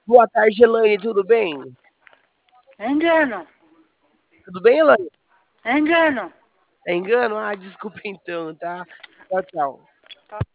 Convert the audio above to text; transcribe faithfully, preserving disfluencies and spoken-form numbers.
Boa tarde, Elaine, tudo bem? Engano. Tudo bem, Elaine? Engano. É engano? Ah, desculpa então, tá? Tchau, tchau.